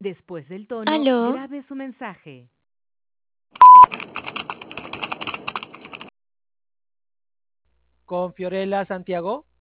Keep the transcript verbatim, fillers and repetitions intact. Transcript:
Después del tono, ¿Aló? grabe su mensaje. Con Fiorella Santiago.